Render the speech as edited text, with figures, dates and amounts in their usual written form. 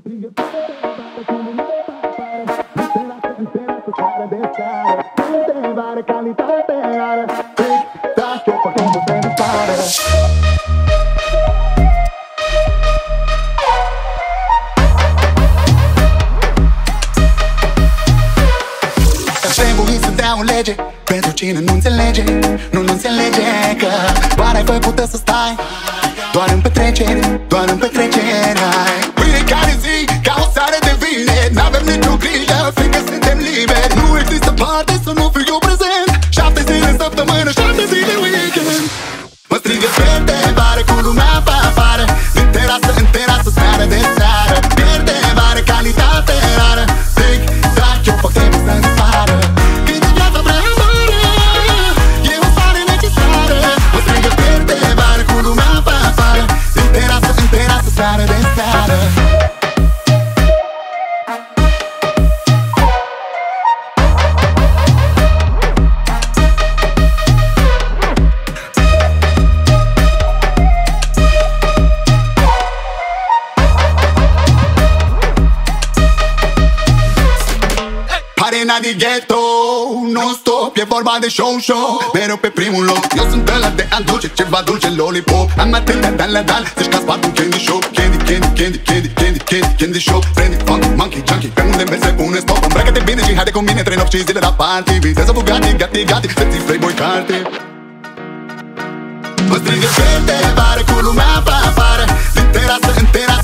strigă cu țară de țară. Suntem are calitate, are tic-tac, eu fac timpul să dispară. Trebuie să dea o lege pentru cine nu înțelege, nu înțelege că doar ai făcută să stai doar în petreceri, doar în petreceri. Fiecare zi ca o seară de vineri, n-avem nicio grijă, fiindcă suntem liberi. Nu există parte să nu fiu eu prezent, 7 zile în săptămână, 7 zile weekend. Mă strigă pierde vară cu lumea pe afară, din terasă în terasă, seară de seară. Pierde vară, calitate rară, tic-tac, eu fac timpul să dispară. Când viața prea amară, e o stare necesară. Mă strigă pierde vară cu lumea pe afară, din terasă în terasă, seară de seară. Arena di ghetto, non stop, e vorba de show mereu pe primul loc. Eu sunt ăla de aduce ceva dulce, lollipop. Am atâtea dal, să-și ca spart un candy shop. Candy shop. Friendly, funky, monkey, junkie. Pe unde mergi se pune stop. Îmbracă-te bine și haide cu mine 3 nopți și zile la party. Vizează Bugatti, gati, să-ți playboy carte. Mă strigă fete, vară cu lumea pe afară, din terasă în terasă.